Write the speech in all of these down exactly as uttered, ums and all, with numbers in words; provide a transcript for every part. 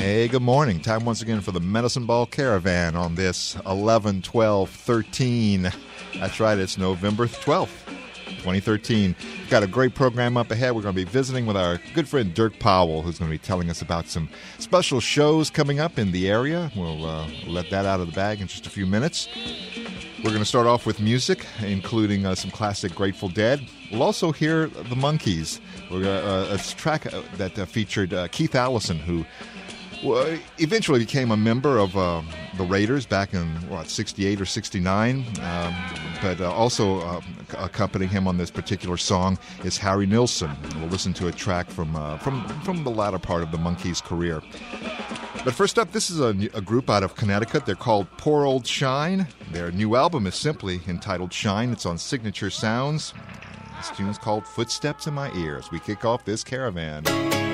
Hey, good morning. Time once again for the Medicine Ball Caravan on this eleven twelve thirteen. That's right, it's November twelfth, twenty thirteen. We've got a great program up ahead. We're going to be visiting with our good friend Dirk Powell, who's going to be telling us about some special shows coming up in the area. We'll uh, let that out of the bag in just a few minutes. We're going to start off with music, including uh, some classic Grateful Dead. We'll also hear the Monkees. We're uh, a track that uh, featured uh, Keith Allison, who well, eventually became a member of uh, the Raiders back in, what, sixty-eight or sixty-nine. Um, but uh, also uh, accompanying him on this particular song is Harry Nilsson. We'll listen to a track from uh, from from the latter part of the Monkees' career. But first up, this is a, a group out of Connecticut. They're called Poor Old Shine. Their new album is simply entitled Shine. It's on Signature Sounds. This tune is called Footsteps in My Ears. We kick off this caravan.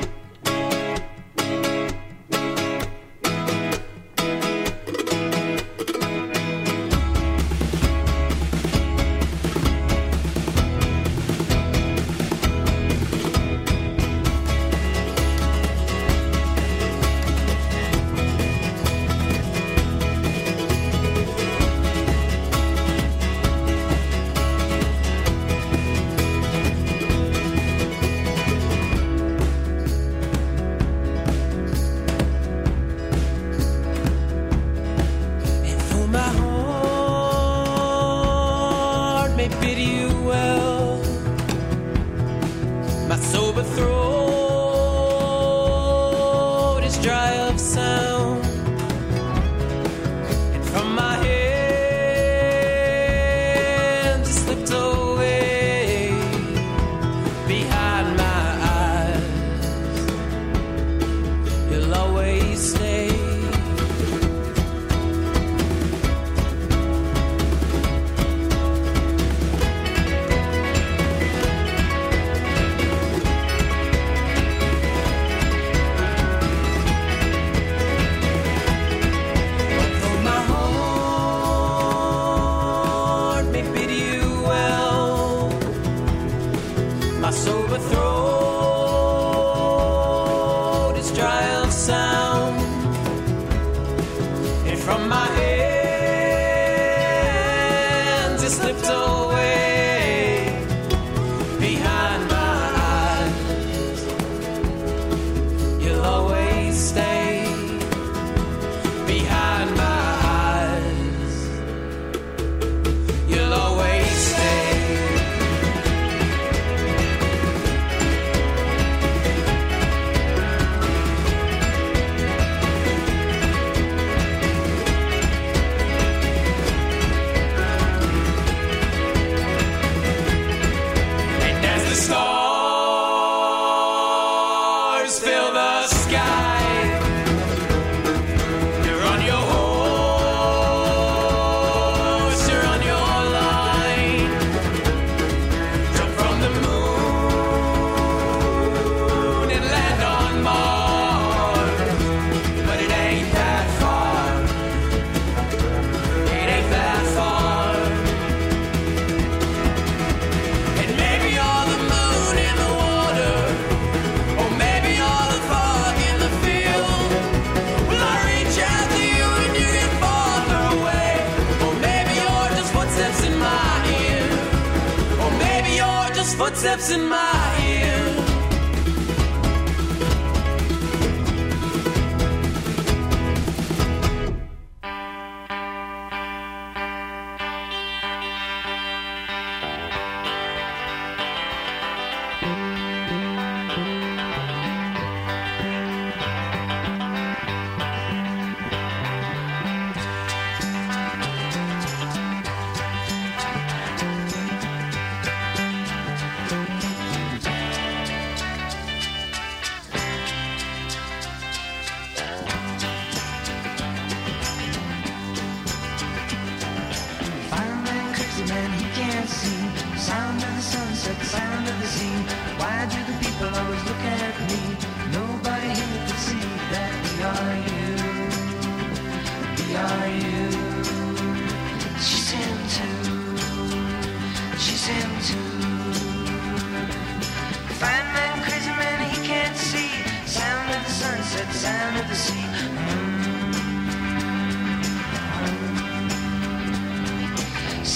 Footsteps in my ear. Sound of the sea.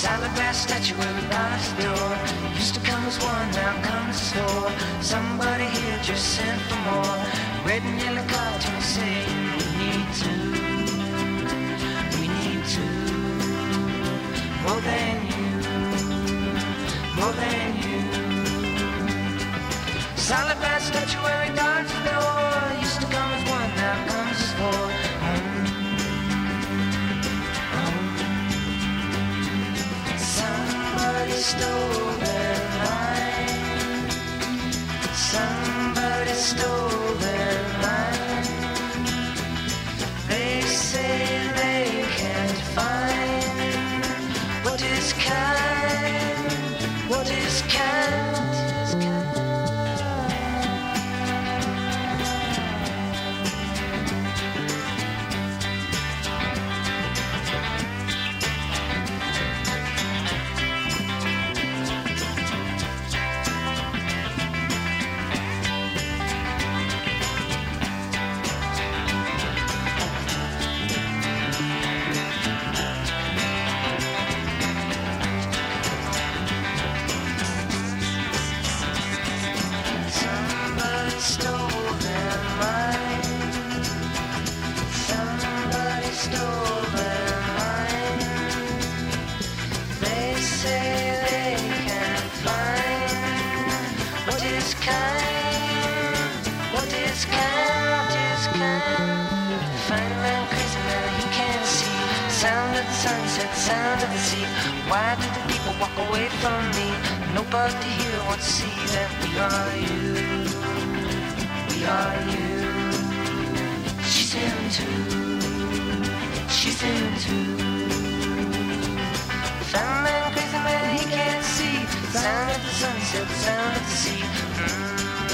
Silent glass statue with by the door. Used to come as one, now comes as four. Somebody here just sent for more. Red and yellow cartoons saying we need to, we need to, more than you, more than you. Silent glass statuary guards the door. Used to come as one, now comes as four. Home, home. Somebody stole their mind. Somebody stole their mind. They say they can't find what is kind, what is kind. Sunset, sound of the sea. Why did the people walk away from me? Nobody here wants to see that we are you. We are you. She's in too. She's in too. Found man, crazy man, he can't see. Sound of the sunset, sound of the sea. Mm.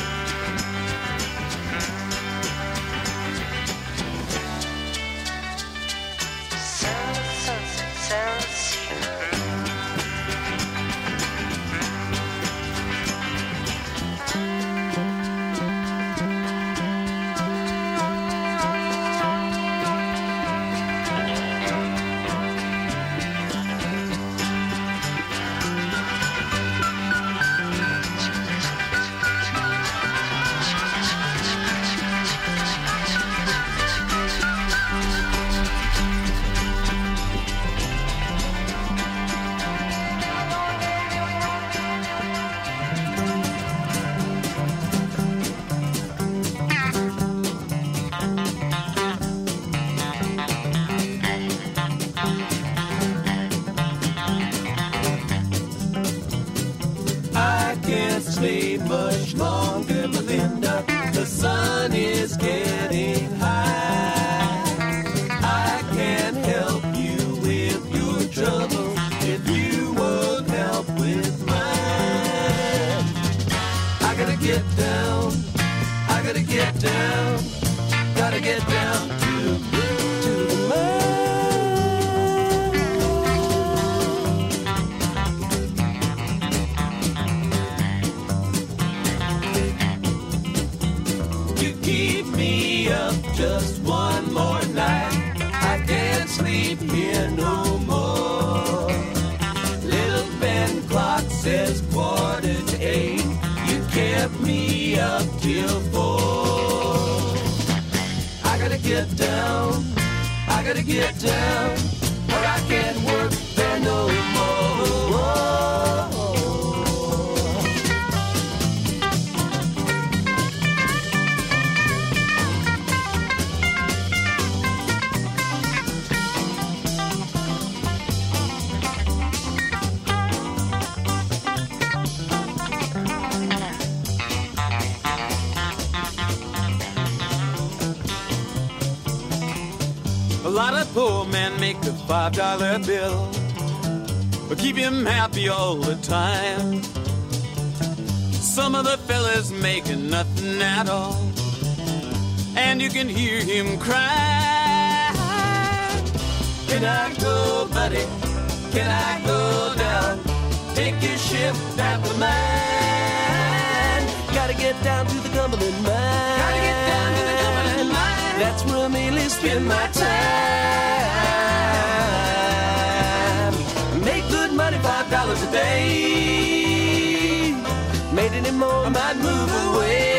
Stay much longer, Melinda. The sun is getting high. I can help you with your trouble if you would help with mine. I gotta get down. I gotta get down. Gotta get down to, to the mine. Just one more night, I can't sleep here no more. Little Ben clock says quarter to eight. You kept me up till four. I gotta get down, I gotta get down, or I can't work there no more. A lot of poor men make a five dollar bill, but keep him happy all the time. Some of the fellas making nothing at all, and you can hear him cry. Can I go, buddy? Can I go down? Take your ship after mine. Gotta get down to the Cumberland mine. Gotta get down to the Cumberland mine. That's where I mainly spend my time. Make good my wait anymore, I might move away.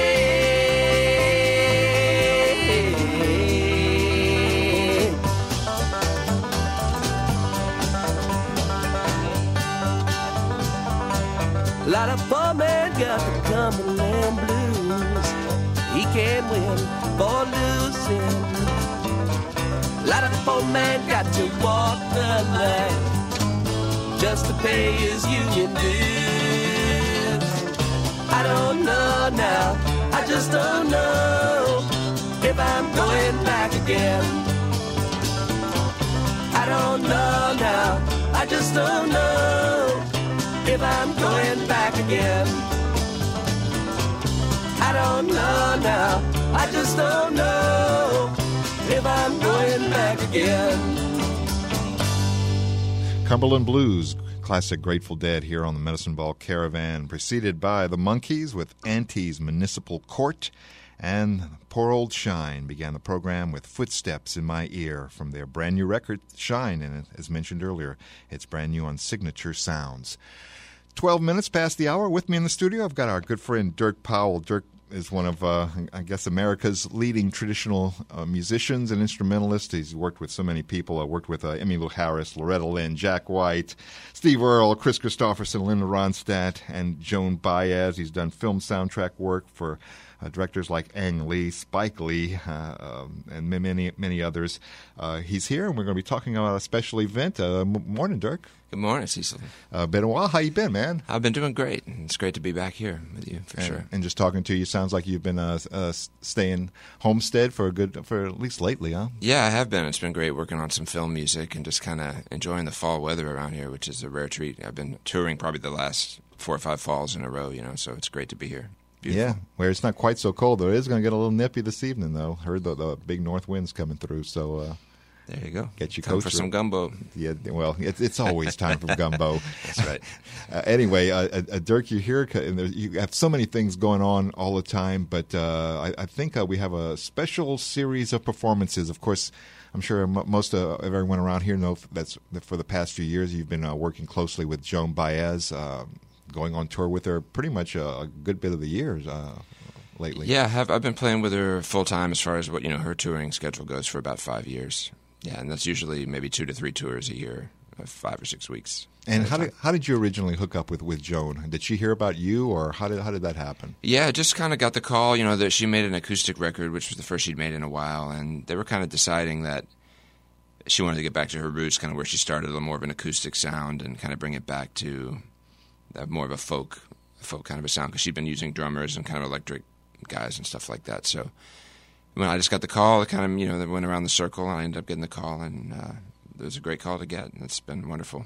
A lot of poor man got the Cumberland blues. He can't win for losing. A lot of poor man got to walk the line just to pay his union dues. I don't know now, I just don't know if I'm going back again. I don't know now, I just don't know if I'm going back again. I don't know now, I just don't know if I'm going back again. Cumberland Blues, classic Grateful Dead here on the Medicine Ball Caravan, preceded by the Monkees with Auntie's Municipal Court, and Poor Old Shine began the program with Footsteps in My Ear from their brand new record, Shine, and as mentioned earlier, it's brand new on Signature Sounds. twelve minutes past the hour. With me in the studio, I've got our good friend Dirk Powell. Dirk is one of, uh, I guess, America's leading traditional uh, musicians and instrumentalists. He's worked with so many people. I worked with uh, Emmylou Harris, Loretta Lynn, Jack White, Steve Earle, Chris Christopherson, Linda Ronstadt, and Joan Baez. He's done film soundtrack work for Uh, directors like Ang Lee, Spike Lee, uh, um, and many, many others. Uh, he's here, and we're going to be talking about a special event. Uh, m- morning, Dirk. Good morning, Cecil. Uh, been a while. How you been, man? I've been doing great. It's great to be back here with you, for and, sure. And just talking to you, sounds like you've been uh, uh, staying homestead for a good, for at least lately, huh? Yeah, I have been. It's been great working on some film music and just kind of enjoying the fall weather around here, which is a rare treat. I've been touring probably the last four or five falls in a row, you know, so it's great to be here. Beautiful. Yeah, where it's not quite so cold, though. It is going to get a little nippy this evening, though. Heard the, the big north winds coming through, so uh, there you go. Get your time coat for through. some gumbo. Yeah, well, it's it's always time for gumbo. That's right. Uh, anyway, uh, uh, Dirk, you're here, and there, you have so many things going on all the time, but uh, I, I think uh, we have a special series of performances. Of course, I'm sure m- most of everyone around here know that's that for the past few years you've been uh, working closely with Joan Baez, uh, going on tour with her pretty much a, a good bit of the years. Uh, Lately. Yeah, I have, I've been playing with her full time as far as what you know her touring schedule goes for about five years. Yeah, and that's usually maybe two to three tours a year, uh, five or six weeks. And how did how did you originally hook up with, with Joan? Did she hear about you, or how did how did that happen? Yeah, just kind of got the call. You know that she made an acoustic record, which was the first she'd made in a while, and they were kind of deciding that she wanted to get back to her roots, kind of where she started, a little more of an acoustic sound, and kind of bring it back to uh, more of a folk folk kind of a sound, because she'd been using drummers and kind of electric guys and stuff like that. So when I just got the call, it kind of, you know, they went around the circle, and I ended up getting the call, and uh, it was a great call to get, and it's been wonderful.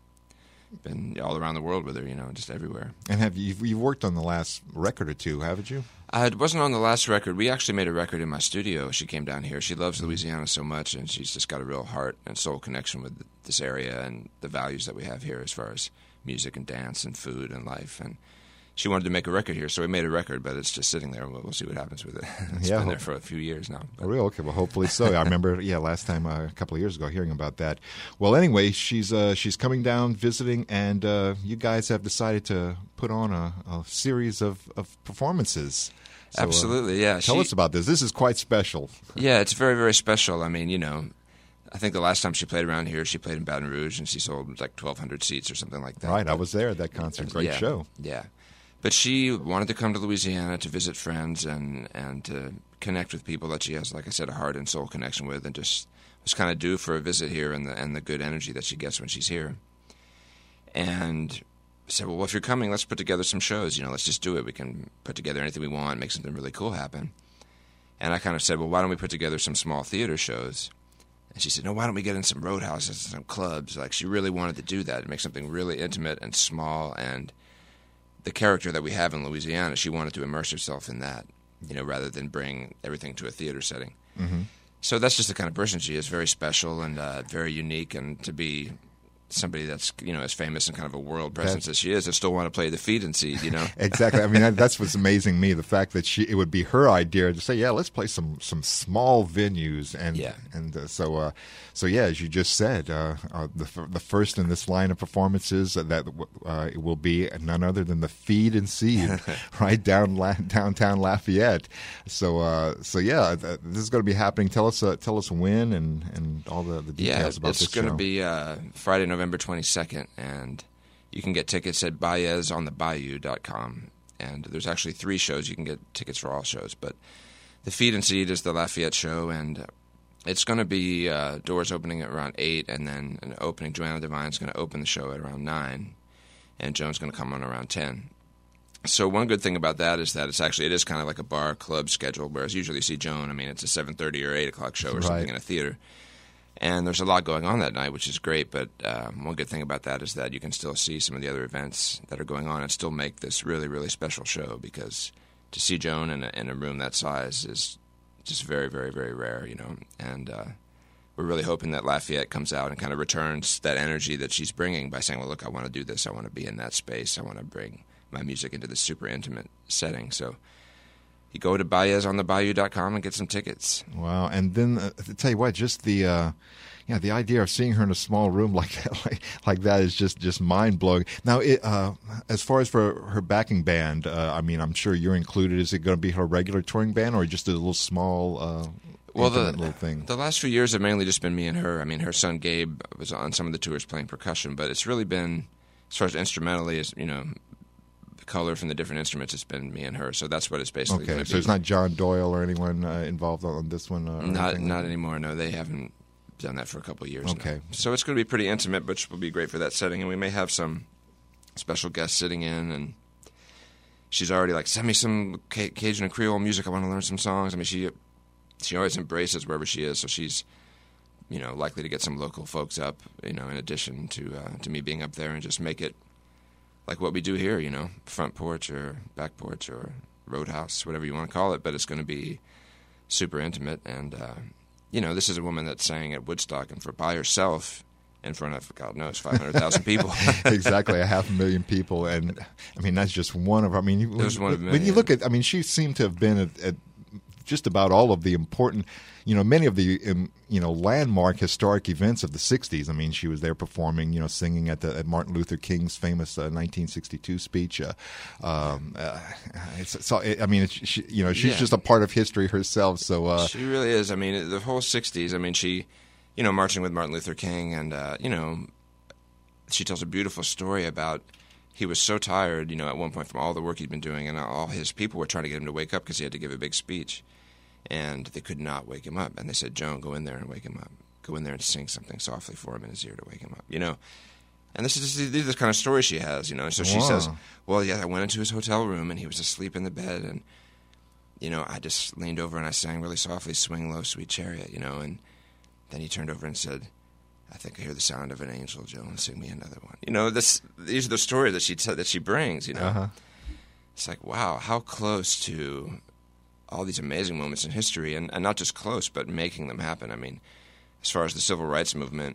Been all around the world with her, you know, just everywhere. And have you you've worked on the last record or two, haven't you? I wasn't on the last record. We actually made a record in my studio. She came down here. She loves Louisiana so much, and she's just got a real heart and soul connection with this area and the values that we have here as far as music and dance and food and life. And she wanted to make a record here, so we made a record, but it's just sitting there. We'll, we'll see what happens with it. It's yeah, been there for a few years now. Oh, really? Okay, well, hopefully so. I remember, yeah, last time uh, a couple of years ago, hearing about that. Well, anyway, she's uh, she's coming down, visiting, and uh, you guys have decided to put on a, a series of, of performances. So, Absolutely, yeah. Uh, tell she, us about this. This is quite special. Yeah, it's very, very special. I mean, you know, I think the last time she played around here, she played in Baton Rouge, and she sold like twelve hundred seats or something like that. Right, I was there at that concert. Great yeah, show. Yeah. But she wanted to come to Louisiana to visit friends and, and to connect with people that she has, like I said, a heart and soul connection with, and just was kind of due for a visit here and the, and the good energy that she gets when she's here. And I said, well, if you're coming, let's put together some shows. You know, let's just do it. We can put together anything we want, make something really cool happen. And I kind of said, well, why don't we put together some small theater shows? And she said, no, why don't we get in some roadhouses and some clubs? Like, she really wanted to do that, make something really intimate and small, and the character that we have in Louisiana, she wanted to immerse herself in that, you know, rather than bring everything to a theater setting. Mm-hmm. So that's just the kind of person she is, very special and uh, very unique, and to be somebody that's, you know, as famous and kind of a world presence as she is, I still want to play the feed and seed, you know? Exactly. I mean, that, that's what's amazing me, the fact that she it would be her idea to say, yeah, let's play some, some small venues. And Yeah. and uh, so, uh, so yeah, as you just said, uh, uh, the f- the first in this line of performances that uh, it will be none other than the feed and seed right down la- downtown Lafayette. So, uh, so yeah, th- this is going to be happening. Tell us, uh, tell us when and, and all the, the Yeah, details about it's this going to show. be uh, Friday, November twenty-second, and you can get tickets at baez on the bayou dot com. And there's actually three shows. You can get tickets for all shows, but the Feed and Seed is the Lafayette show, and it's going to be uh, doors opening at around eight, and then an opening. Joanna Devine's going to open the show at around nine, and Joan's going to come on around ten. So one good thing about that is that it's actually it is kind of like a bar club schedule, whereas usually you see Joan, I mean, it's a seven thirty or eight o'clock show or Right. something in a theater. And there's a lot going on that night, which is great. But um, one good thing about that is that you can still see some of the other events that are going on and still make this really, really special show, because to see Joan in a, in a room that size is just very, very, very rare, you know. And uh, we're really hoping that Lafayette comes out and kind of returns that energy that she's bringing by saying, well, look, I want to do this. I want to be in that space. I want to bring my music into this super intimate setting. So you go to baez on the bayou dot com and get some tickets. Wow, and then uh, to tell you what, just the uh, yeah, the idea of seeing her in a small room like like, like that is just, just mind blowing. Now, it, uh, as far as for her backing band, uh, I mean, I'm sure you're included. Is it going to be her regular touring band, or just a little small, uh, Well, the, intimate little thing? the last few years have mainly just been me and her. I mean, her son Gabe was on some of the tours playing percussion, but it's really been, as far as instrumentally, as you know, the color from the different instruments, it's been me and her. So that's what it's basically Okay, going so to be. it's not John Doyle or anyone uh, involved on this one? Uh, or Not anything? not anymore. No, they haven't done that for a couple of years. Okay. now. So it's going to be pretty intimate, which will be great for that setting. And we may have some special guests sitting in. And she's already like, send me some C- Cajun and Creole music. I want to learn some songs. I mean, she she always embraces wherever she is. So she's, you know, likely to get some local folks up. You know, in addition to uh, to me being up there, and just make it like what we do here. You know, front porch or back porch or roadhouse, whatever you want to call it. But it's going to be super intimate. And uh, you know, this is a woman that sang at Woodstock and for by herself in front of, God knows, five hundred thousand people. Exactly, a half a million people, and I mean that's just one of. I mean, you- There's one of a when you million. look at, I mean, she seemed to have been at, at just about all of the important, you know, many of the um, you know landmark historic events of the sixties. I mean, she was there performing, you know, singing at the at Martin Luther King's famous uh, nineteen sixty-two speech. Uh, um, uh, it's, so it, I mean, it's, she, you know, she's Yeah. just a part of history herself. So uh, She really is. I mean, the whole sixties, I mean, she, you know, marching with Martin Luther King, and, uh, you know, she tells a beautiful story about he was so tired, you know, at one point from all the work he'd been doing, and all his people were trying to get him to wake up because he had to give a big speech, and they could not wake him up. And they said, Joan, go in there and wake him up. Go in there and sing something softly for him in his ear to wake him up, you know. And this is these are the kind of story she has, you know. So she Wow. says, well, yeah, I went into his hotel room, and he was asleep in the bed, and, you know, I just leaned over and I sang really softly, Swing Low, Sweet Chariot, you know, and then he turned over and said, I think I hear the sound of an angel, Joan, sing me another one. You know, this these are the stories that she t- that she brings, you know. Uh-huh. It's like, wow, how close to all these amazing moments in history, and, and not just close, but making them happen. I mean, as far as the civil rights movement,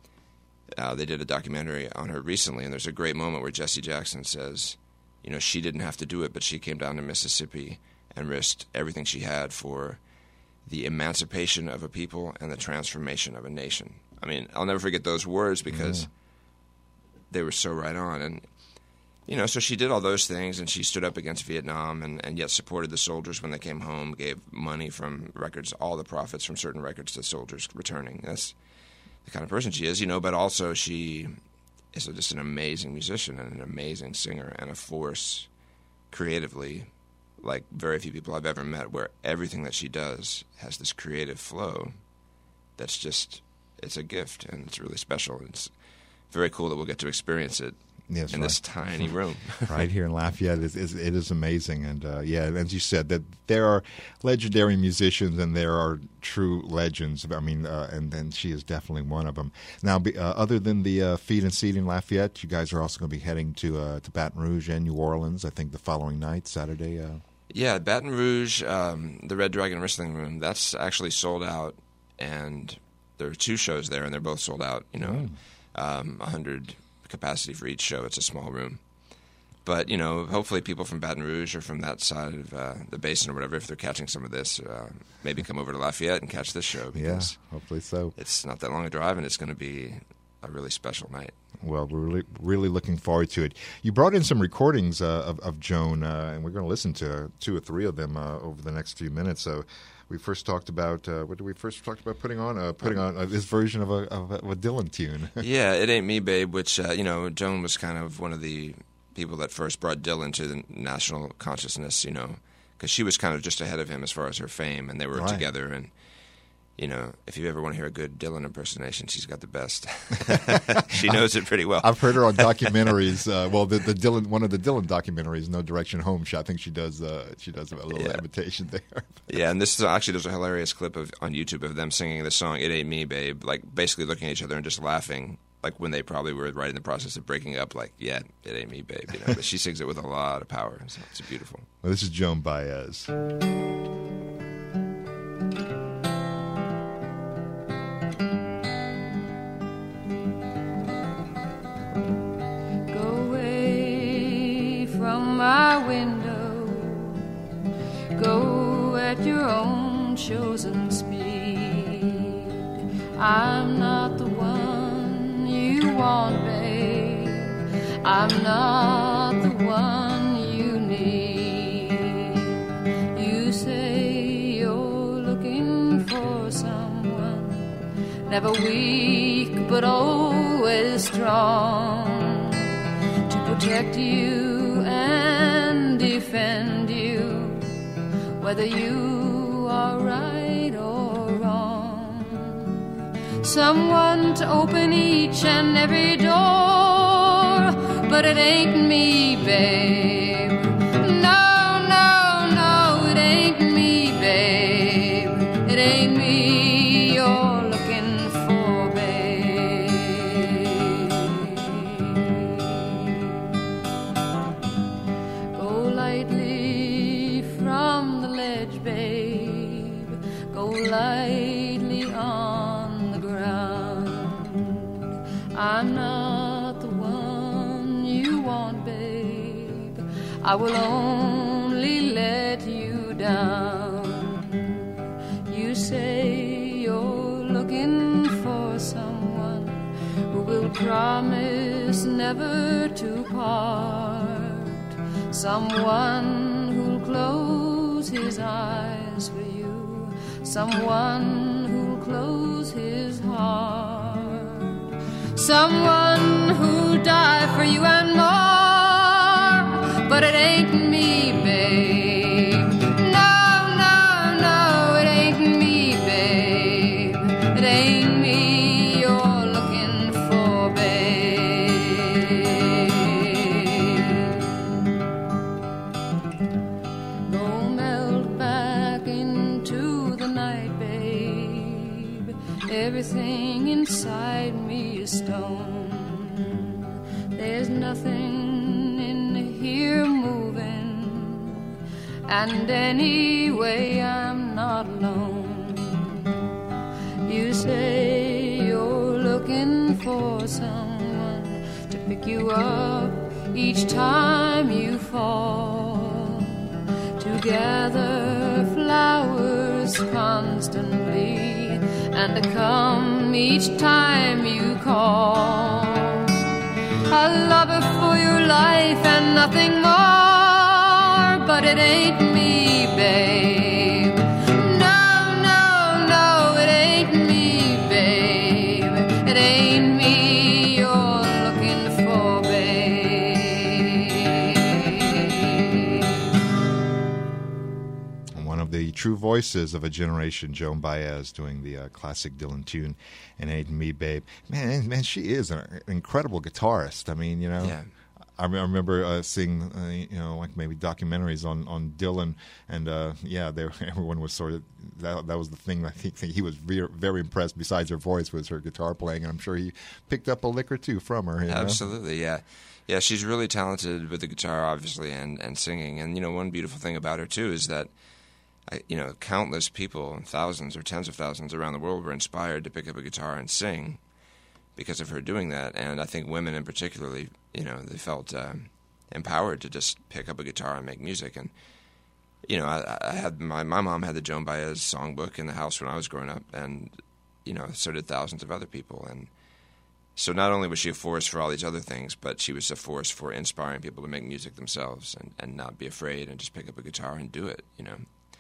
uh, they did a documentary on her recently, and there's a great moment where Jesse Jackson says, you know, she didn't have to do it, but she came down to Mississippi and risked everything she had for the emancipation of a people and the transformation of a nation. I mean, I'll never forget those words because they were so right on. And, you know, so she did all those things, and she stood up against Vietnam and, and yet supported the soldiers when they came home, gave money from records, all the profits from certain records to soldiers returning. That's the kind of person she is, you know, but also she is just an amazing musician and an amazing singer and a force creatively like very few people I've ever met, where everything that she does has this creative flow that's just, it's a gift, and it's really special. And it's very cool that we'll get to experience it Yes, in right. this tiny room. Right here in Lafayette, it is, it is amazing, and uh, yeah, as you said, that there are legendary musicians and there are true legends. I mean, uh, and and she is definitely one of them. Now, be, uh, other than the uh, Feed and Seed in Lafayette, you guys are also going to be heading to uh, to Baton Rouge and New Orleans. I think the following night, Saturday. Uh, Yeah, Baton Rouge, um, the Red Dragon Wrestling Room, that's actually sold out, and there are two shows there, and they're both sold out. You know, um, one hundred capacity for each show. It's a small room. But, you know, hopefully people from Baton Rouge or from that side of uh, the basin or whatever, if they're catching some of this, uh, maybe come over to Lafayette and catch this show. Yeah, Because hopefully so. it's not that long a drive, and it's going to be a really special night. Well, we're really, really looking forward to it. You brought in some recordings uh, of, of Joan, uh, and we're going to listen to two or three of them uh, over the next few minutes. So we first talked about, uh, what did we first talked about putting on? Uh, putting on uh, this version of a, of a, of a Dylan tune. Yeah, It Ain't Me, Babe, which, uh, you know, Joan was kind of one of the people that first brought Dylan to the national consciousness, you know, because she was kind of just ahead of him as far as her fame, and they were Right. together. And, you know, if you ever want to hear a good Dylan impersonation, she's got the best. She knows it pretty well. I've heard her on documentaries. Uh, well, the, the Dylan, one of the Dylan documentaries, No Direction Home. She, I think she does. Uh, she does a little Yeah. imitation there. Yeah, and this is actually, there's a hilarious clip of on YouTube of them singing the song "It Ain't Me, Babe," like basically looking at each other and just laughing, like when they probably were right in the process of breaking up. Like, yeah, it ain't me, babe. You know, but she sings it with a lot of power. So it's beautiful. Well, this is Joan Baez. Go away from my window. Go at your own chosen speed. I'm not the one you want, babe. I'm not the one you need. You say you're looking for someone, never weak but always strong, to protect you and defend you, whether you are right or wrong. Someone to open each and every door, but it ain't me, babe. No, no, no, it ain't me, babe. It ain't me you're looking for, babe. Go lightly from the ledge, babe. Go lightly on the ground. I'm not the one you want, babe. I will only let you down. You say you're looking for someone who will promise never to part, someone who'll close his eyes for you, someone who'll close his heart, someone who'll die for you and more, but it ain't me, babe. No, no, no, it ain't me, babe. It ain't me you're looking for, babe. Go melt back into the night, babe. Everything inside me is stone. There's nothing in here moving, and anyway I'm not alone. You say you're looking for someone to pick you up each time you fall, to gather flowers constantly, and to come each time you call. A lover for your life and nothing more, but it ain't me, babe. No, no, no, it ain't me, babe. It ain't me you're looking for, babe. One of the true voices of a generation, Joan Baez, doing the uh, classic Dylan tune, "And Ain't Me, Babe." Man, man, she is an incredible guitarist. I mean, you know, Yeah. I, re- I remember uh, seeing, uh, you know, like maybe documentaries on, on Dylan, and uh, yeah, they, everyone was sort of that. That was the thing I think he was very, very impressed. Besides her voice, was her guitar playing, and I'm sure he picked up a lick or two from her. You know? Absolutely, yeah. Yeah, she's really talented with the guitar, obviously, and, and singing. And, you know, one beautiful thing about her, too, is that, I, you know, countless people, thousands or tens of thousands around the world were inspired to pick up a guitar and sing because of her doing that. And I think women in particularly, you know, they felt um, empowered to just pick up a guitar and make music. And, you know, I, I had my, my mom had the Joan Baez songbook in the house when I was growing up, and, you know, so did thousands of other people. And so not only was she a force for all these other things, but she was a force for inspiring people to make music themselves and, and not be afraid and just pick up a guitar and do it, you know.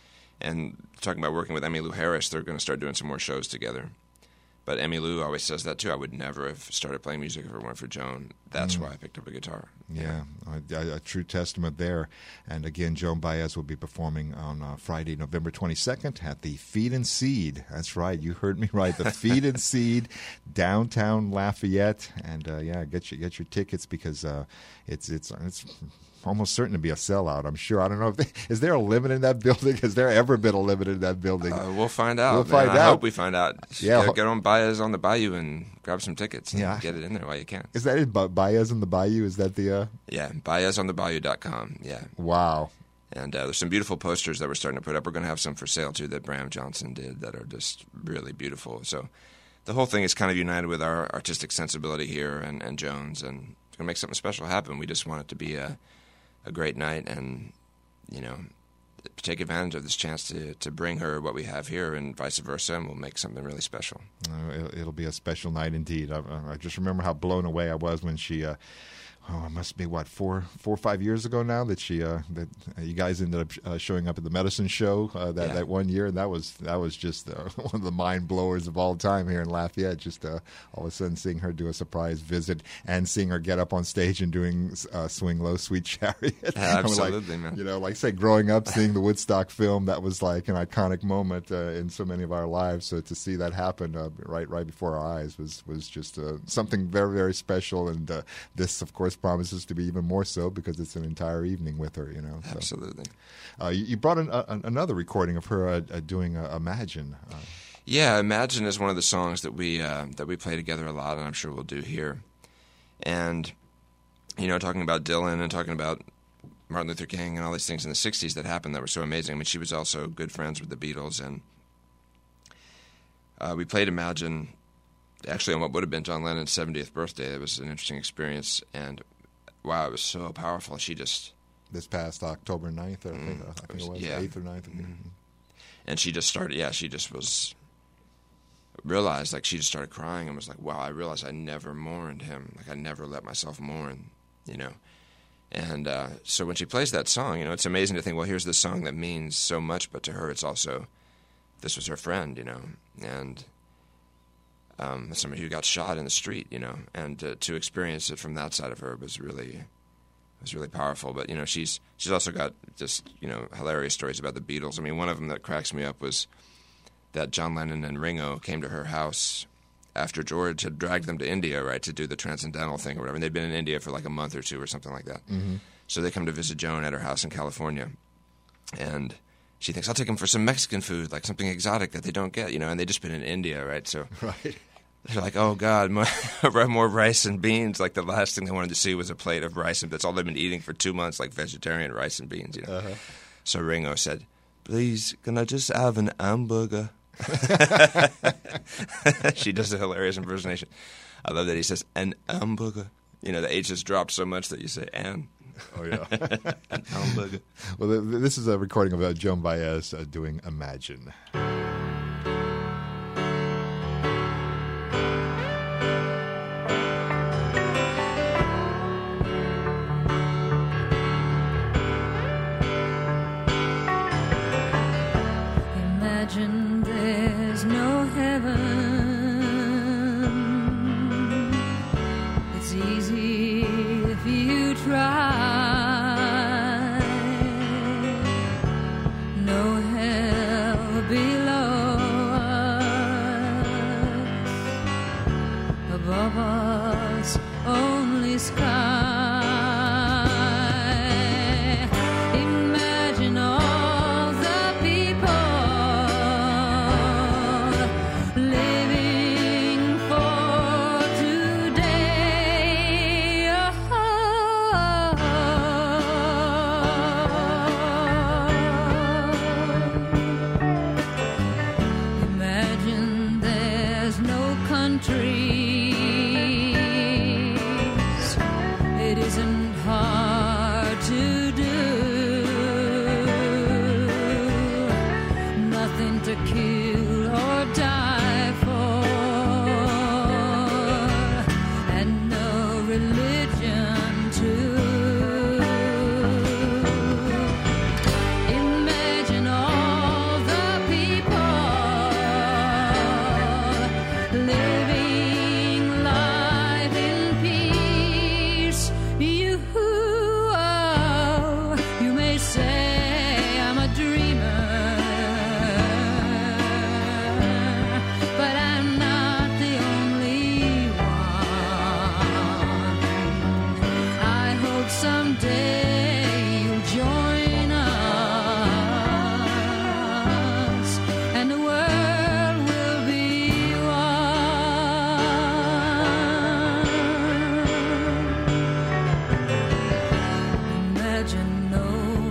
And talking about working with Emmylou Harris, they're going to start doing some more shows together. But Emmylou always says that, too. I would never have started playing music if it weren't for Joan. That's mm. why I picked up a guitar. Yeah, a, a true testament there. And again, Joan Baez will be performing on uh, Friday, November twenty-second at the Feed and Seed. That's right. You heard me right. The Feed and Seed, downtown Lafayette. And, uh, yeah, get your, get your tickets because uh, it's it's it's... almost certain to be a sellout, I'm sure. I don't know if they, is there a limit in that building? Has there ever been a limit in that building? Uh, we'll find out. We'll man. find I out. hope we find out. Yeah, get, get on Baez on the Bayou and grab some tickets. And yeah, get it in there while you can. Is that it? Ba- Baez on the Bayou? Is that the? Uh... Yeah, Baez on the Bayou dot com. Yeah. Wow. And uh, there's some beautiful posters that we're starting to put up. We're going to have some for sale too that Bram Johnson did that are just really beautiful. So the whole thing is kind of united with our artistic sensibility here and, and Joan's, and it's going to make something special happen. We just want it to be a a great night, and, you know, take advantage of this chance to, to bring her what we have here and vice versa, and we'll make something really special. Uh, it'll, it'll be a special night indeed. I, I just remember how blown away I was when she, uh, oh, it must be, what, four four or five years ago now that she, uh, that uh, you guys ended up uh, showing up at the Medicine Show uh, that, yeah. that one year, and that was that was just uh, one of the mind blowers of all time here in Lafayette. Just uh, all of a sudden seeing her do a surprise visit and seeing her get up on stage and doing uh, "Swing Low, Sweet Chariot." Yeah, absolutely, like, man. You know, like say growing up seeing the Woodstock film, that was like an iconic moment uh, in so many of our lives. So to see that happen uh, right right before our eyes was was just uh, something very very special. And uh, this, of course, promises to be even more so because it's an entire evening with her. You know, so. Absolutely. Uh, you, you brought an, uh, another recording of her uh, uh, doing uh, Imagine. Uh, yeah, Imagine is one of the songs that we uh, that we play together a lot, and I'm sure we'll do here. And, you know, talking about Dylan and talking about Martin Luther King and all these things in the sixties that happened that were so amazing. I mean, she was also good friends with the Beatles, and uh, we played Imagine actually on what would have been John Lennon's seventieth birthday. It was an interesting experience, and wow, it was so powerful. She just... This past October ninth, I think, mm, I think it was, yeah. eighth or ninth. Mm-hmm. And she just started, yeah, she just was, realized, like, she just started crying and was like, wow, I realized I never mourned him. Like, I never let myself mourn, you know. And uh, so when she plays that song, you know, it's amazing to think, well, here's this song that means so much, but to her it's also, this was her friend, you know, and um, somebody who got shot in the street, you know, and uh, to experience it from that side of her was really... was really powerful. But, you know, she's she's also got just, you know, hilarious stories about the Beatles. I mean, one of them that cracks me up was that John Lennon and Ringo came to her house after George had dragged them to India, right, to do the Transcendental thing or whatever. And they'd been in India for like a month or two or something like that. Mm-hmm. So they come to visit Joan at her house in California. And she thinks, I'll take them for some Mexican food, like something exotic that they don't get, you know, and they'd just been in India, right? So right. They're like, oh, God, more, more rice and beans. Like, the last thing they wanted to see was a plate of rice, and that's all they've been eating for two months, like vegetarian rice and beans, you know. Uh-huh. So Ringo said, please, can I just have an hamburger? She does a hilarious impersonation. I love that he says, an hamburger. You know, the H has dropped so much that you say, an. Oh, yeah. An hamburger. Well, this is a recording of uh, Joan Baez uh, doing Imagine. Imagine there's no heaven. It's easy if you try. No hell below us. Above us, only sky. Imagine all the people living for today. Oh, imagine there's no country. isn't hard to do. Nothing to kill or die for, and no religion too. Imagine all the people living life in peace. You, oh, you may say I'm a dreamer, but I'm not the only one. I hope someday you'll join us, and the world will be one. Imagine no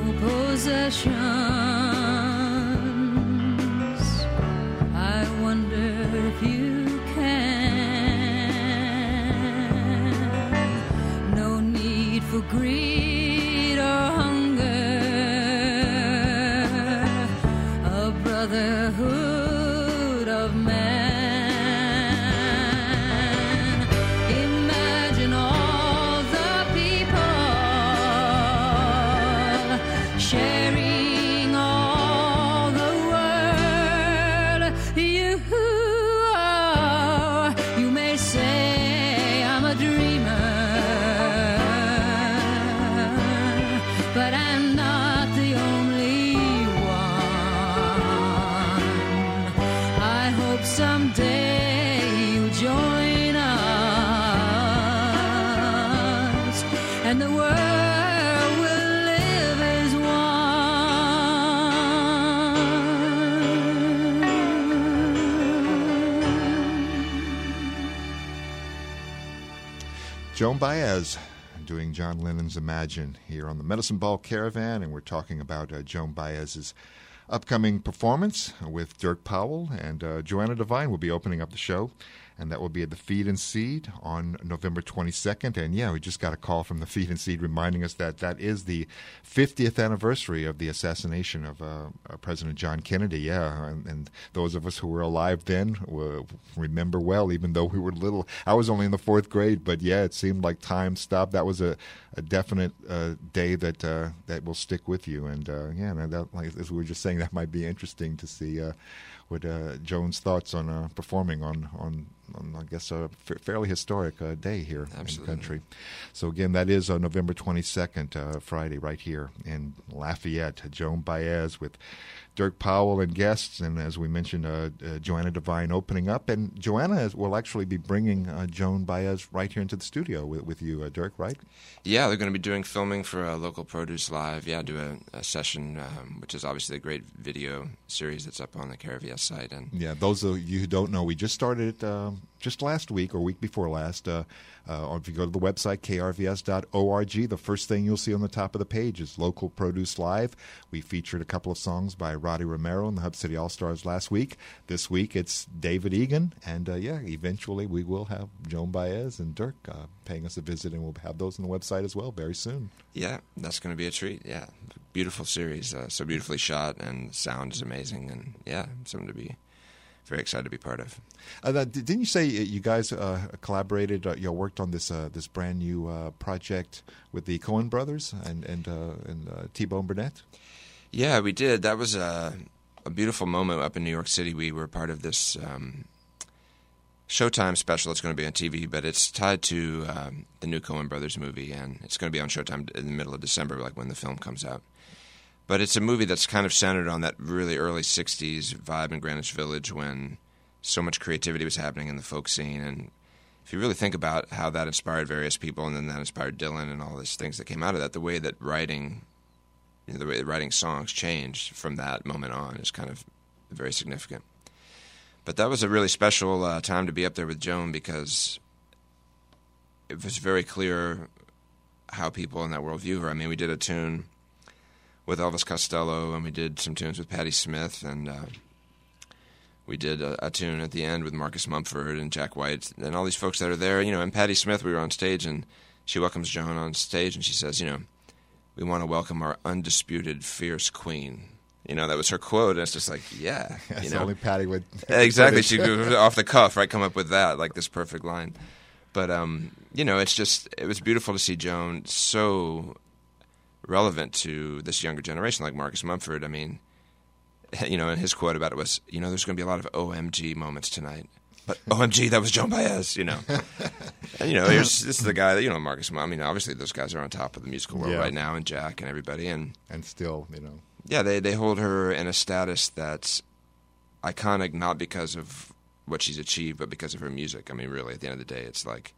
possessions. I wonder if you can. No need for greed or hunger. A brotherhood of man. Imagine all the people sharing all the world. You, oh, you may say I'm a dreamer, but I'm not the only one. I hope someday you'll join us, and the world will live as one. Joan Baez doing John Lennon's Imagine here on the Medicine Ball Caravan, and we're talking about uh, Joan Baez's upcoming performance with Dirk Powell, and uh, Joanna Devine will be opening up the show, and that will be at the Feed and Seed on November twenty-second. And yeah, we just got a call from the Feed and Seed reminding us that that is the fiftieth anniversary of the assassination of uh, uh, President John Kennedy. Yeah, and, and those of us who were alive then will remember well, even though we were little. I was only in the fourth grade, but yeah, it seemed like time stopped. That was a, a definite uh, day that uh, that will stick with you. And uh, yeah, and that, like as we were just saying, that might be interesting to see uh, what uh, Joan's thoughts on uh, performing on on. on, I guess, a fa- fairly historic uh, day here Absolutely. in the country. So, again, that is uh, November twenty-second, uh, Friday, right here in Lafayette. Joan Baez with Dirk Powell and guests, and as we mentioned, uh, uh, Joanna Devine opening up. And Joanna is, will actually be bringing uh, Joan Baez right here into the studio with, with you, uh, Dirk, right? Yeah, they're going to be doing filming for uh, Local Produce Live. Yeah, do a, a session, um, which is obviously a great video series that's up on the K R V S site. And Yeah, those of you who don't know, we just started it um, just last week or week before last. Uh, uh, or if you go to the website, K R V S dot org, the first thing you'll see on the top of the page is Local Produce Live. We featured a couple of songs by Roddy Romero and the Hub City All-Stars last week. This week it's David Egan. And, uh, yeah, eventually we will have Joan Baez and Dirk uh, paying us a visit, and we'll have those on the website as well very soon. yeah, that's going to be a treat. Yeah, beautiful series, uh, so beautifully shot, and sound is amazing. And, yeah, something to be very excited to be part of. Uh, that, didn't you say you guys uh, collaborated, uh, you know, worked on this uh, this brand new uh, project with the Coen brothers and and, uh, and uh, T-Bone Burnett? Yeah, we did. That was a, a beautiful moment up in New York City. We were part of this um, Showtime special. It's going to be on T V, but it's tied to um, the new Coen brothers movie, and it's going to be on Showtime in the middle of December, like when the film comes out. But it's a movie that's kind of centered on that really early sixties vibe in Greenwich Village when so much creativity was happening in the folk scene. And if you really think about how that inspired various people, and then that inspired Dylan and all these things that came out of that, the way that writing, you know, the way that writing songs changed from that moment on is kind of very significant. But that was a really special uh, time to be up there with Joan, because it was very clear how people in that world view her. I mean, we did a tune with Elvis Costello, and we did some tunes with Patti Smith, and uh, we did a, a tune at the end with Marcus Mumford and Jack White and all these folks that are there. You know, and Patti Smith, we were on stage, and she welcomes Joan on stage, and she says, you know, we want to welcome our undisputed, fierce queen. You know, that was her quote, and it's just like, yeah. That's you know? only Patty would. Exactly. She off the cuff, right, come up with that, like this perfect line. But, um, you know, it's just, it was beautiful to see Joan so relevant to this younger generation, like Marcus Mumford. I mean, you know, and his quote about it was, you know, there's going to be a lot of O M G moments tonight. But O M G, that was Joan Baez, you know. And, you know, here's, this is the guy that, you know, Marcus, I mean, obviously those guys are on top of the musical world yeah. right now, and Jack and everybody. And and still, you know. Yeah, they, they hold her in a status that's iconic, not because of what she's achieved, but because of her music. I mean, really, at the end of the day, it's like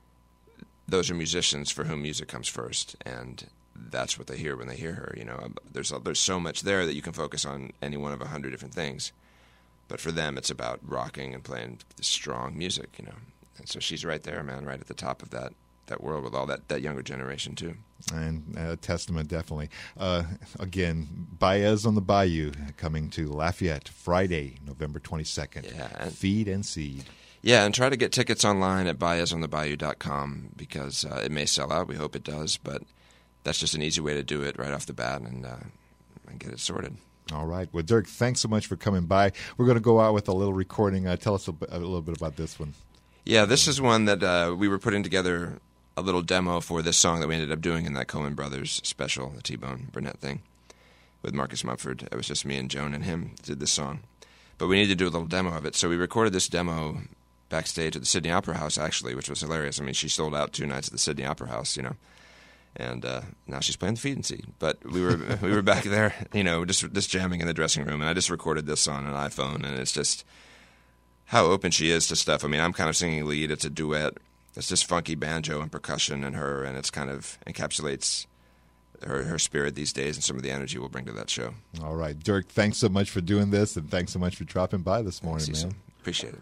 those are musicians for whom music comes first, and that's what they hear when they hear her. You know, there's there's so much there that you can focus on any one of a hundred different things, but for them, it's about rocking and playing strong music. You know, and so she's right there, man, right at the top of that that world with all that that younger generation too. And a testament, definitely. Uh, again, Baez on the Bayou coming to Lafayette Friday, November twenty-second. Yeah, and, Feed and Seed. Yeah, and try to get tickets online at baez on the bayou dot com because uh, it may sell out. We hope it does, but that's just an easy way to do it right off the bat and, uh, and get it sorted. All right. Well, Dirk, thanks so much for coming by. We're going to go out with a little recording. Uh, tell us a, a little bit about this one. Yeah, this is one that uh, we were putting together a little demo for this song that we ended up doing in that Coen Brothers special, the T-Bone Burnett thing, with Marcus Mumford. It was just me and Joan and him did this song. But we needed to do a little demo of it, so we recorded this demo backstage at the Sydney Opera House, actually, which was hilarious. I mean, she sold out two nights at the Sydney Opera House, you know, and uh, now she's playing the Feed and Seed. But we were we were back there, you know, just just jamming in the dressing room, and I just recorded this on an iPhone, and it's just how open she is to stuff. I mean, I'm kind of singing lead. It's a duet. It's just funky banjo and percussion and her, and it's kind of encapsulates her, her spirit these days and some of the energy we'll bring to that show. All right. Dirk, thanks so much for doing this, and thanks so much for dropping by this morning, Thanks, man. Appreciate it.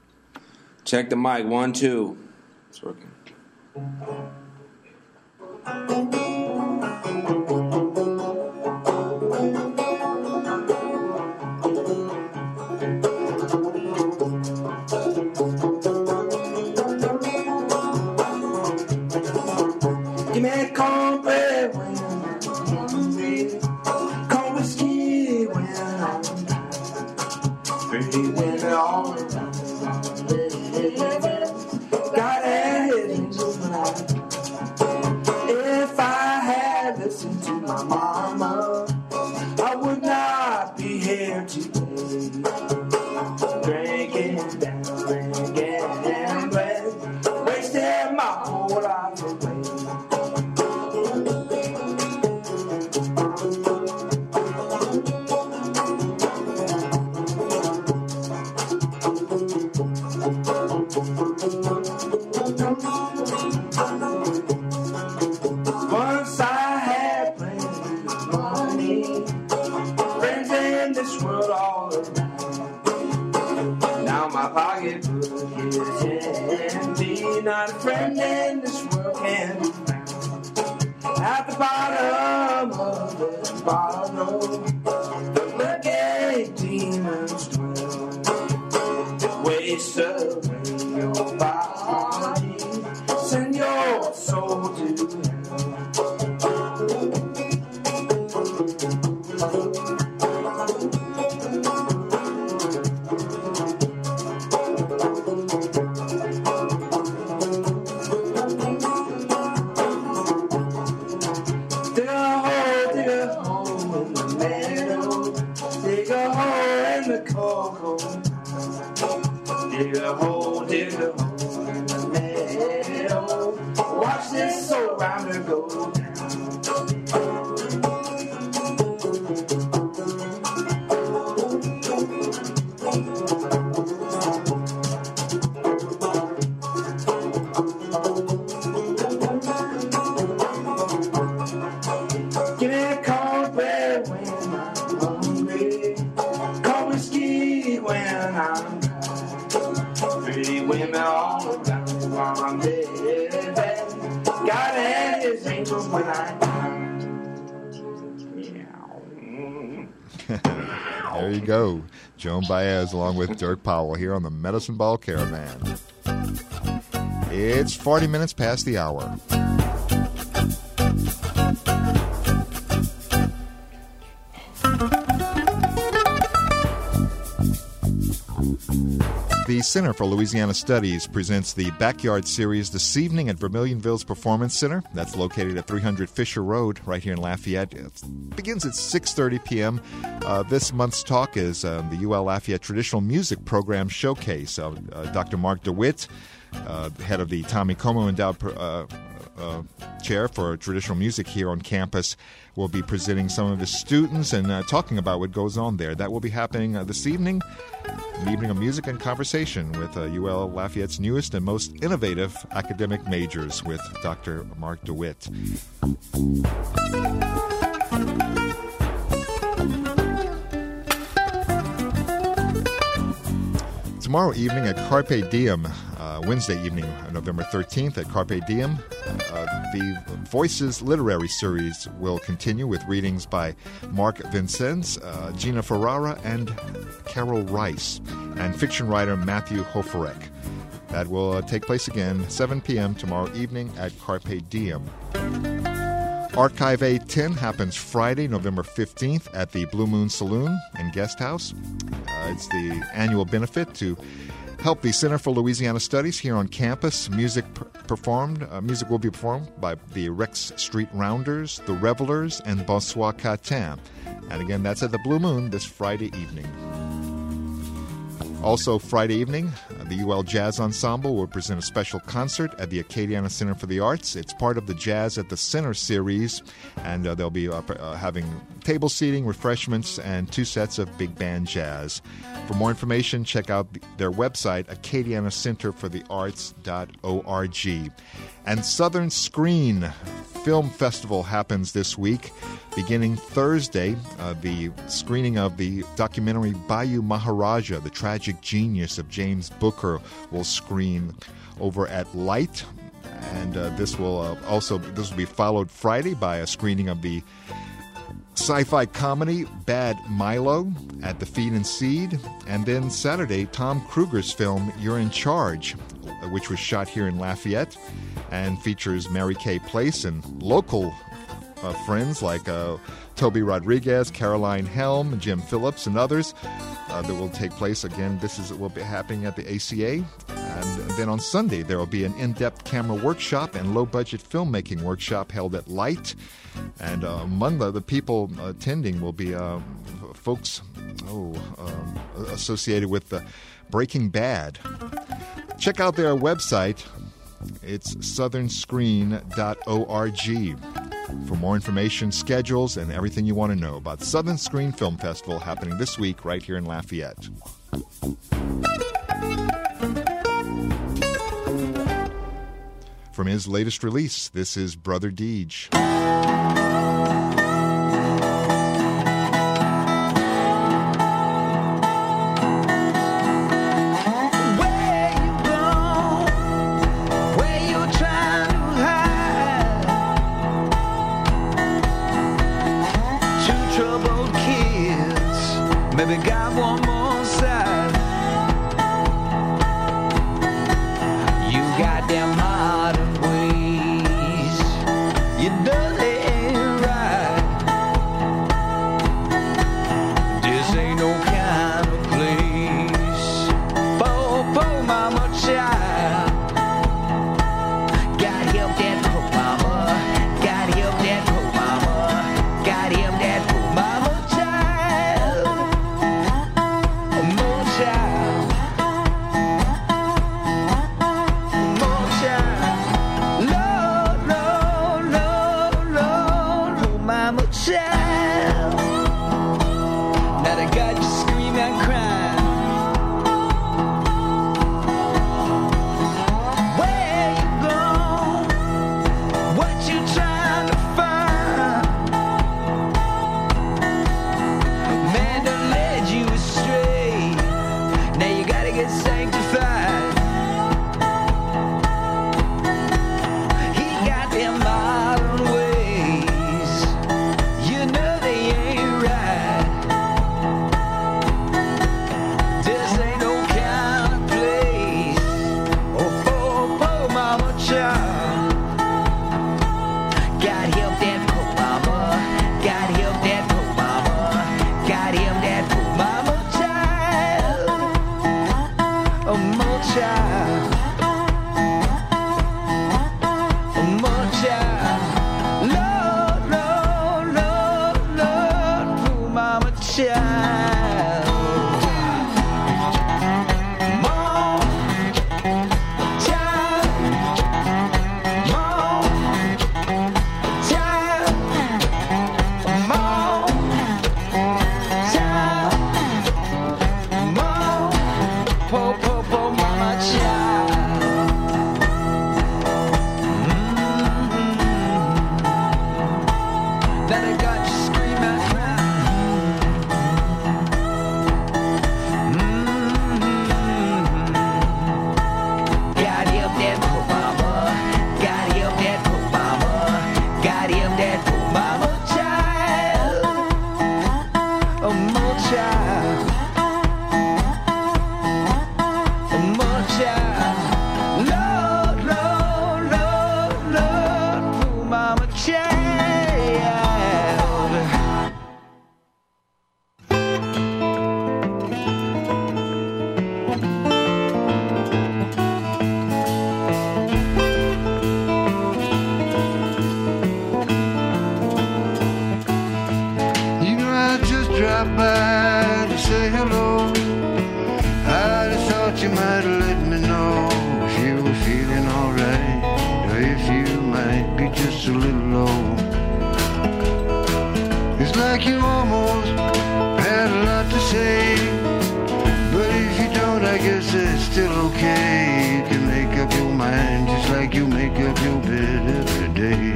Check the mic. One, two. It's working. Give me cornbread when I'm hungry, corn whiskey when I'm tired, pretty women all around. Got a head angel tonight. If I had listened to my mama, I would not be here today. Drinking and drinking and playing, wasting my whole life away. Once I had plenty of money, friends in this world all around. Now my pocketbook is empty, not a friend in this world can be found. At the bottom of the bottle, the wicked demons dwell. Waste away your body, send your soul to hell. Dig a hole, dig a hole in the meadow, dig a hole in the cocoa. Dig a hole, dig a hole in the meadow. Watch this soul rounder go down. Give me cornbread when I'm hungry, corn whiskey when I'm tired. Pretty women all around while I'm dead. God and his angels when I die. There you go. Joan Baez along with Dirk Powell here on the Medicine Ball Caravan. It's forty minutes past the hour. The Center for Louisiana Studies presents the Backyard Series this evening at Vermilionville's Performance Center. That's located at three hundred Fisher Road right here in Lafayette. It begins at six thirty p.m. Uh, this month's talk is uh, the U L Lafayette Traditional Music Program Showcase. Uh, uh, Doctor Mark DeWitt, uh, head of the Tommy Como Endowed uh, uh, Chair for Traditional Music here on campus, will be presenting some of his students and uh, talking about what goes on there. That will be happening uh, this evening, an evening of music and conversation with uh, U L Lafayette's newest and most innovative academic majors with Doctor Mark DeWitt. Tomorrow evening at Carpe Diem, uh, Wednesday evening, November thirteenth at Carpe Diem, uh, the Voices Literary Series will continue with readings by Mark Vincennes, uh, Gina Ferrara, and Carol Rice, and fiction writer Matthew Hoferek. That will uh, take place again seven p.m. tomorrow evening at Carpe Diem. Archive A ten happens Friday, November fifteenth at the Blue Moon Saloon and Guest House. Uh, it's the annual benefit to help the Center for Louisiana Studies here on campus. Music per- performed. Uh, music will be performed by the Rex Street Rounders, the Revelers, and Bonsoir Catin. And again, that's at the Blue Moon this Friday evening. Also, Friday evening, uh, the U L Jazz Ensemble will present a special concert at the Acadiana Center for the Arts. It's part of the Jazz at the Center series, and uh, they'll be uh, uh, having table seating, refreshments, and two sets of big band jazz. For more information, check out the, their website, acadiana center for the arts dot org. And Southern Screen Film Festival happens this week. Beginning Thursday, uh, the screening of the documentary Bayou Maharaja, the tragic genius of James Booker, will screen over at Light. And uh, this will uh, also this will be followed Friday by a screening of the sci-fi comedy Bad Milo at the Feed and Seed. And then Saturday, Tom Kruger's film You're in Charge, which was shot here in Lafayette and features Mary Kay Place and local uh, friends like uh, Toby Rodriguez, Caroline Helm, Jim Phillips, and others uh, that will take place. Again, this is will be happening at the A C A. And then on Sunday, there will be an in-depth camera workshop and low-budget filmmaking workshop held at Light. And uh, among the, the people attending will be uh, folks oh, um, associated with the Breaking Bad. Check out their website. It's southern screen dot org for more information, schedules, and everything you want to know about Southern Screen Film Festival happening this week right here in Lafayette. From his latest release, this is Brother Deej. Maybe got one more side. You got them modern ways. You know they ain't right. This ain't no kind of place for poor mama child. Gotta help that poor mama. Gotta help that poor mama. Gotta help that poor mama child. just a little low. It's like you almost had a lot to say, but if you don't, I guess it's still okay. You can make up your mind just like you make up your bed every day.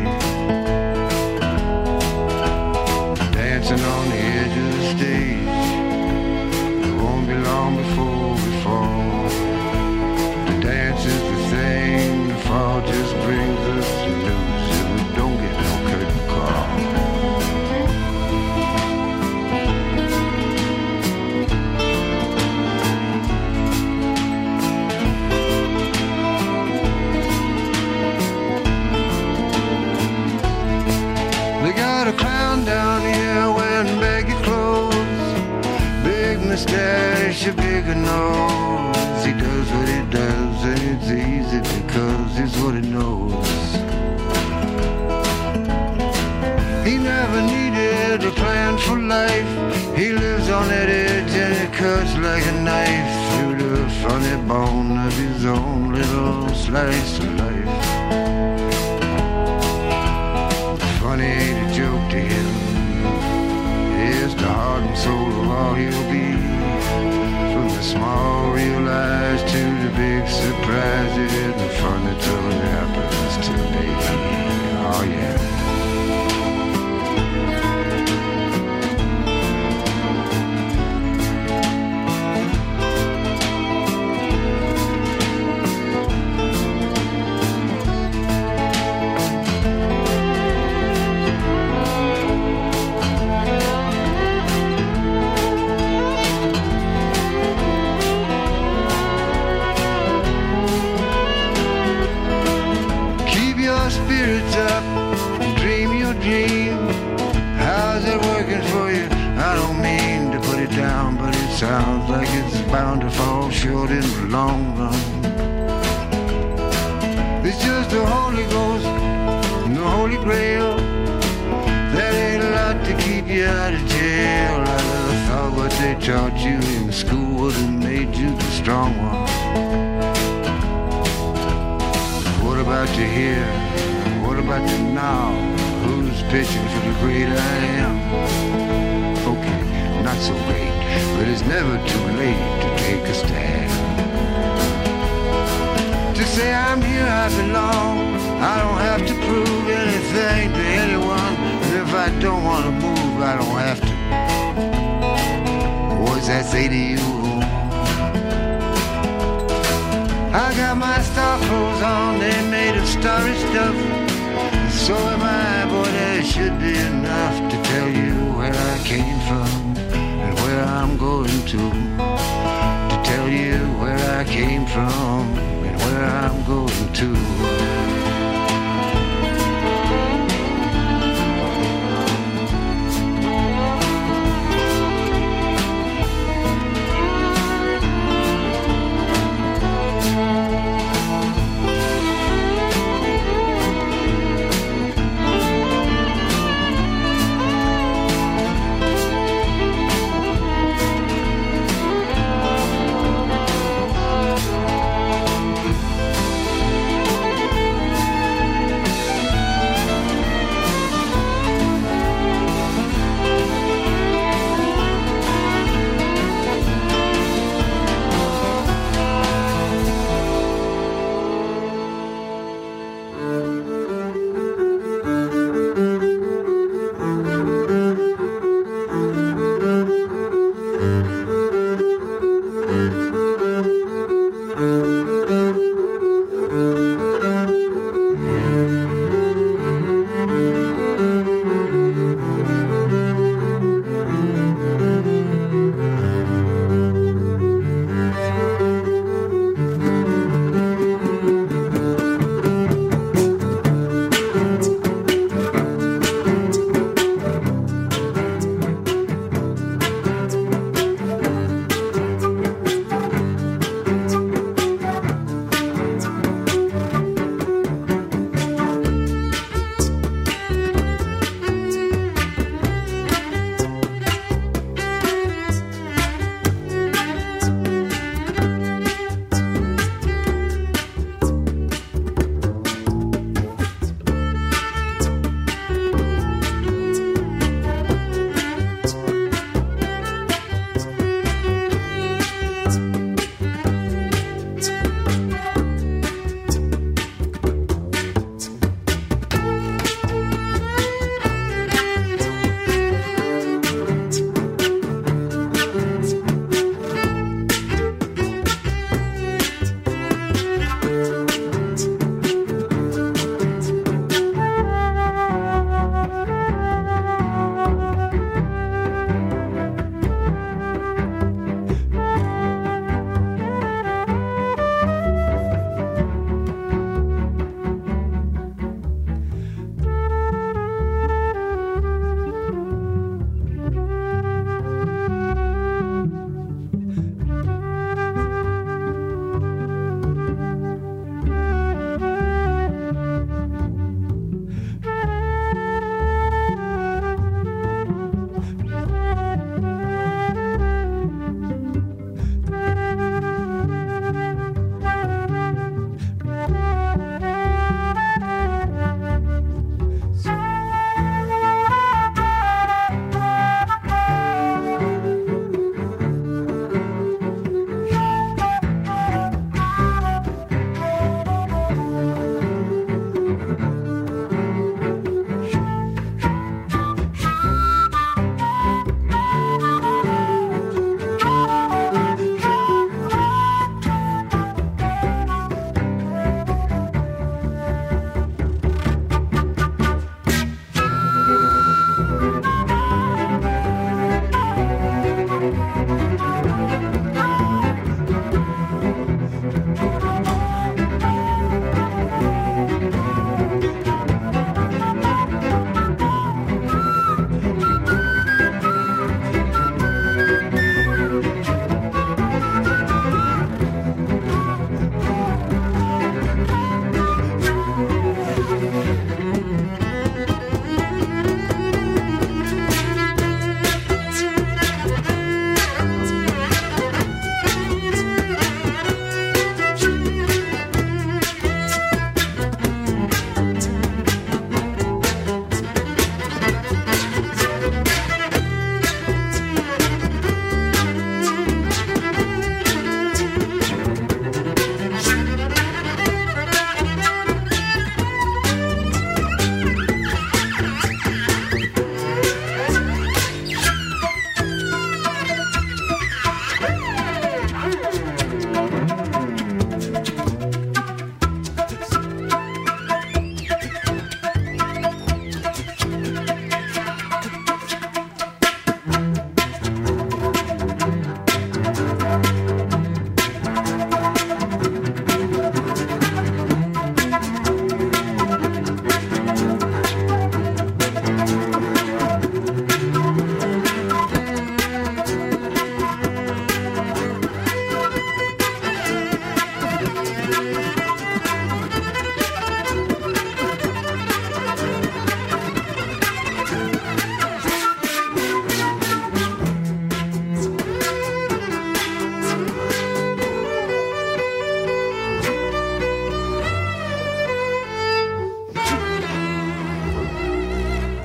Dancing on the edge of the stage, it won't be long before we fall. The dance is the thing, the fall just brings us to lose if we don't get no curtain call. They got a clown down here wearing baggy clothes, big mustache, a bigger nose. He does what he does and it's easy because it's what he knows. He never needed a plan for life. He lives on that edge and it cuts like a knife through the funny bone of his own little slice of life. Funny ain't a joke to him. It's the heart and soul of all he'll be. From the small realize to the big surprises, the fun that's all that happens to me. Oh yeah. Sounds like it's bound to fall short in the long run. It's just the Holy Ghost and the Holy Grail. That ain't a lot to keep you out of jail. I never thought what they taught you in school would have made you the strong one. What about you here? What about you now? Who's pitching for the great I am? Okay, not so great, but it's never too late to take a stand. To say I'm here, I belong. I don't have to prove anything to anyone. And if I don't want to move, I don't have to. What does that say to you? I got my star clothes on, they're made of starry stuff. So am I, boy, there should be enough to tell you where I came from and where I'm going to. To tell you where I came from and where I'm going to.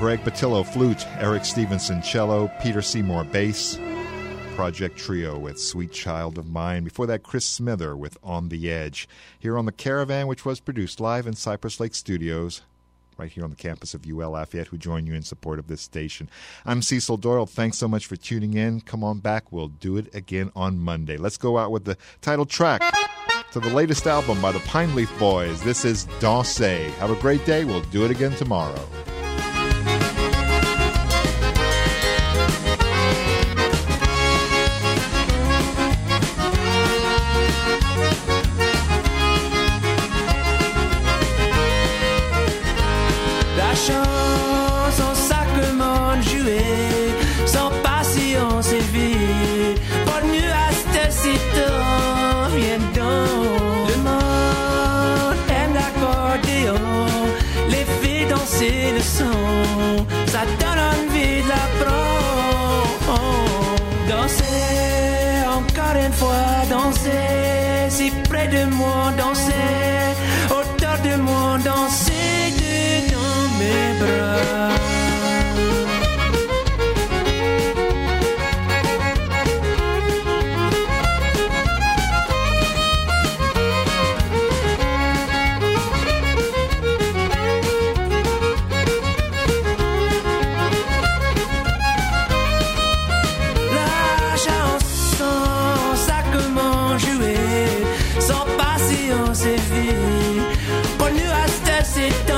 Greg Patillo, flute, Eric Stevenson, cello, Peter Seymour, bass. Project Trio with Sweet Child of Mine. Before that, Chris Smither with On the Edge. Here on The Caravan, which was produced live in Cypress Lake Studios, right here on the campus of U L Lafayette, who join you in support of this station. I'm Cecil Doyle. Thanks so much for tuning in. Come on back. We'll do it again on Monday. Let's go out with the title track to the latest album by the Pine Leaf Boys. This is Danser. Have a great day. We'll do it again tomorrow. La chanson sacrement jouée, sans patience élevée, pas de nuage de citron, viens donc. Le monde aime l'accordéon, les filles danser le son, ça donne envie de l'apprendre. Danser, encore une fois, danser, si près de moi, danser, autour de moi, danser. Mes bras. La chanson, ça comment jouer, sans patience et vie, pour nous rester ces temps.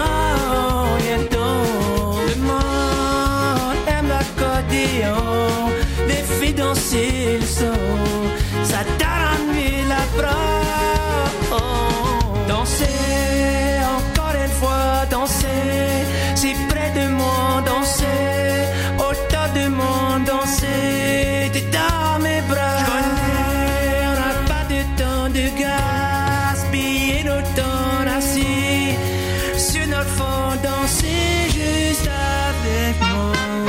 Les filles danser le son, ça donne envie la prendre. Danser, encore une fois, danser, si près de moi, danser, autour de moi, danser, t'es dans mes bras. Je connais, on n'a pas de temps de gaspiller nos temps assis sur notre fond, danser juste avec moi.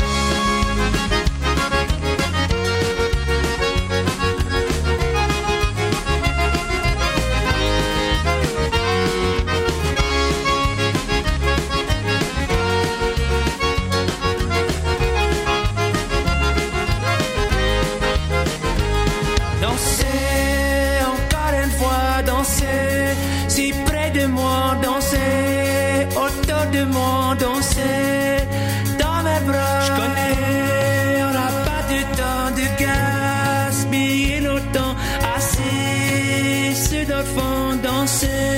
De moi danser dans mes bras. Je connais, on n'a pas de temps de gaspiller nos temps assis sur notre fond danser.